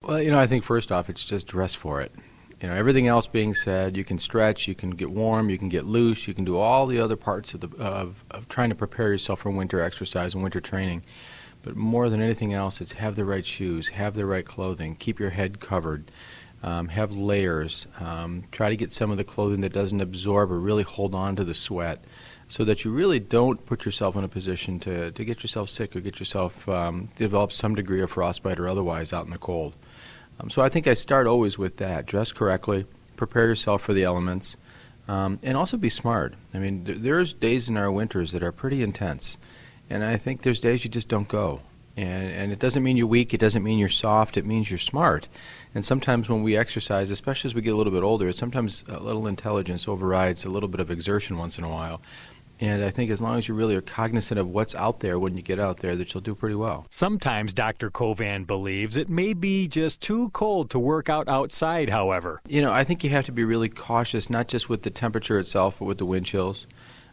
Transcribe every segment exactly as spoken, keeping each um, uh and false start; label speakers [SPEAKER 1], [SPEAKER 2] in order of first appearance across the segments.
[SPEAKER 1] Well, you know, I think first off, it's just dress for it. You know, everything else being said, you can stretch, you can get warm, you can get loose, you can do all the other parts of the of, of trying to prepare yourself for winter exercise and winter training. But more than anything else, it's have the right shoes, have the right clothing, keep your head covered, um, have layers, um, try to get some of the clothing that doesn't absorb or really hold on to the sweat, so that you really don't put yourself in a position to, to get yourself sick or get yourself um, develop some degree of frostbite or otherwise out in the cold. Um, so I think I start always with that. Dress correctly, prepare yourself for the elements, um, and also be smart. I mean, th- there's days in our winters that are pretty intense, and I think there's days you just don't go. And, and it doesn't mean you're weak, it doesn't mean you're soft, it means you're smart. And sometimes when we exercise, especially as we get a little bit older, sometimes a little intelligence overrides a little bit of exertion once in a while. And I think as long as you really are cognizant of what's out there when you get out there, that you'll do pretty well.
[SPEAKER 2] Sometimes Doctor Kovan believes it may be just too cold to work out outside, however.
[SPEAKER 1] You know, I think you have to be really cautious, not just with the temperature itself, but with the wind chills.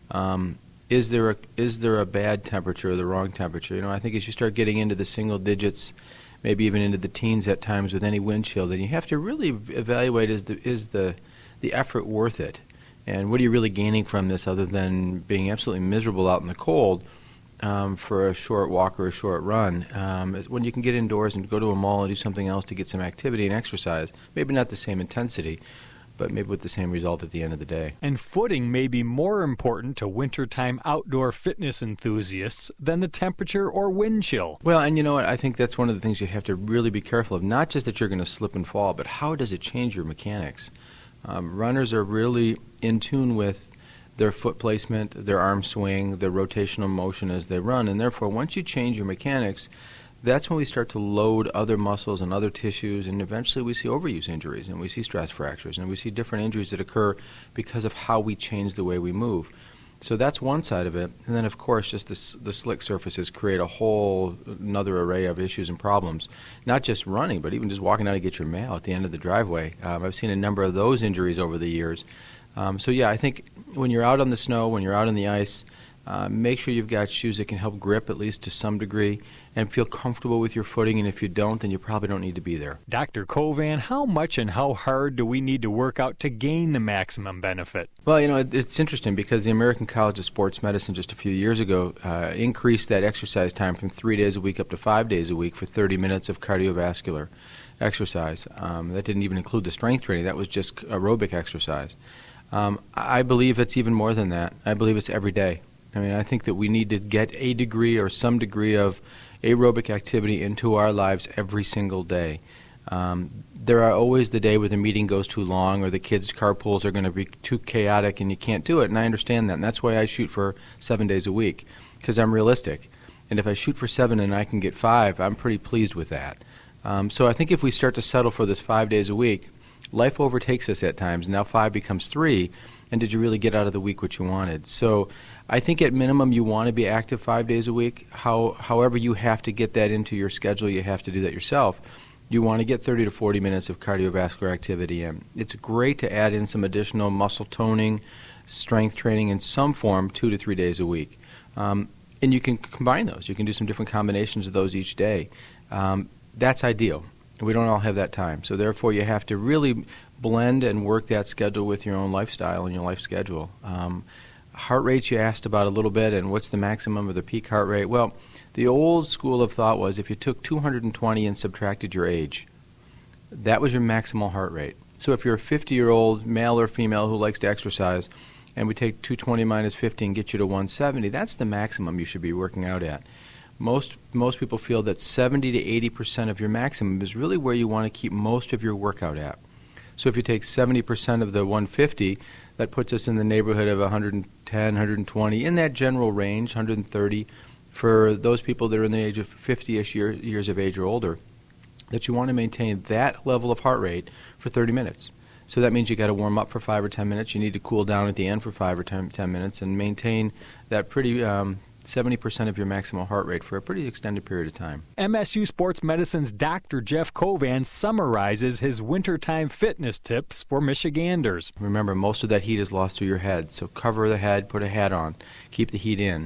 [SPEAKER 1] Um, is there a is there a bad temperature or the wrong temperature? You know, I think as you start getting into the single digits, maybe even into the teens at times with any wind chill, then you have to really evaluate, is the is the the effort worth it? And what are you really gaining from this other than being absolutely miserable out in the cold um, for a short walk or a short run? Um, when you can get indoors and go to a mall and do something else to get some activity and exercise, maybe not the same intensity, but maybe with the same result at the end of the day.
[SPEAKER 2] And footing may be more important to wintertime outdoor fitness enthusiasts than the temperature or wind chill.
[SPEAKER 1] Well, and you know what? I think that's one of the things you have to really be careful of. Not just that you're going to slip and fall, but how does it change your mechanics? Um, runners are really in tune with their foot placement, their arm swing, their rotational motion as they run, and therefore once you change your mechanics, that's when we start to load other muscles and other tissues, and eventually we see overuse injuries, and we see stress fractures, and we see different injuries that occur because of how we change the way we move. So that's one side of it. And then, of course, just this, the slick surfaces create a whole another array of issues and problems. Not just running, but even just walking out to get your mail at the end of the driveway. Um, I've seen a number of those injuries over the years. Um, so, yeah, I think when you're out on the snow, when you're out on the ice, uh, make sure you've got shoes that can help grip at least to some degree and feel comfortable with your footing. And if you don't, then you probably don't need to be there.
[SPEAKER 2] Doctor Kovan, how much and how hard do we need to work out to gain the maximum benefit?
[SPEAKER 1] Well, you know, it, it's interesting because the American College of Sports Medicine just a few years ago uh, increased that exercise time from three days a week up to five days a week for thirty minutes of cardiovascular exercise. Um, that didn't even include the strength training. That was just aerobic exercise. Um, I believe it's even more than that. I believe it's every day. I mean, I think that we need to get a degree or some degree of aerobic activity into our lives every single day. Um, there are always the day where the meeting goes too long or the kids' carpools are going to be too chaotic and you can't do it, and I understand that, and that's why I shoot for seven days a week, because I'm realistic. And if I shoot for seven and I can get five, I'm pretty pleased with that. Um, so I think if we start to settle for this five days a week, life overtakes us at times. Now five becomes three, and did you really get out of the week what you wanted? So I think at minimum you want to be active five days a week. How, however you have to get that into your schedule, you have to do that yourself. You want to get thirty to forty minutes of cardiovascular activity in. It's great to add in some additional muscle toning, strength training in some form two to three days a week. Um, and you can combine those. You can do some different combinations of those each day. Um, that's ideal. We don't all have that time. So therefore you have to really blend and work that schedule with your own lifestyle and your life schedule. Um, heart rate you asked about a little bit, and what's the maximum or the peak heart rate? Well, the old school of thought was if you took two hundred twenty and subtracted your age, that was your maximal heart rate. So if you're a fifty-year-old male or female who likes to exercise, and we take two hundred twenty minus fifty and get you to one hundred seventy, that's the maximum you should be working out at. Most most people feel that seventy to eighty percent of your maximum is really where you want to keep most of your workout at. So if you take seventy percent of the one hundred fifty, that puts us in the neighborhood of one hundred ten, one hundred twenty, in that general range, one hundred thirty, for those people that are in the age of fifty-ish year, years of age or older, that you want to maintain that level of heart rate for thirty minutes. So that means you got to warm up for five or ten minutes. You need to cool down at the end for five or ten, ten minutes and maintain that pretty um, seventy percent of your maximal heart rate for a pretty extended period of time.
[SPEAKER 2] M S U Sports Medicine's Doctor Jeff Kovan summarizes his wintertime fitness tips for Michiganders.
[SPEAKER 1] Remember, most of that heat is lost through your head, so cover the head, put a hat on, keep the heat in.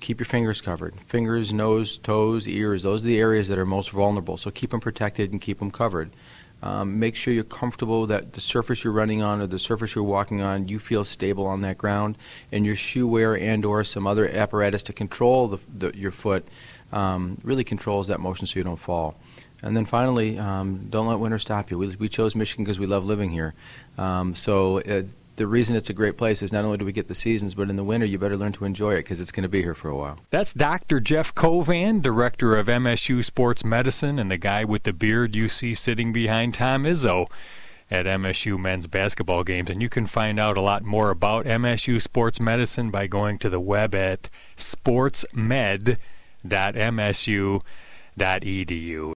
[SPEAKER 1] keep your fingers covered. Fingers, nose, toes, ears, those are the areas that are most vulnerable. So keep them protected and keep them covered. Um, make sure you're comfortable that the surface you're running on or the surface you're walking on, you feel stable on that ground, and your shoe wear and or some other apparatus to control the, the, your foot um, really controls that motion so you don't fall. And then finally, um, don't let winter stop you. We, we chose Michigan because we love living here. Um, so uh, the reason it's a great place is not only do we get the seasons, but in the winter you better learn to enjoy it because it's going to be here for a while.
[SPEAKER 2] That's Doctor Jeff Kovan, director of M S U Sports Medicine, and the guy with the beard you see sitting behind Tom Izzo at M S U men's basketball games. And you can find out a lot more about M S U Sports Medicine by going to the web at sports med dot m s u dot e d u.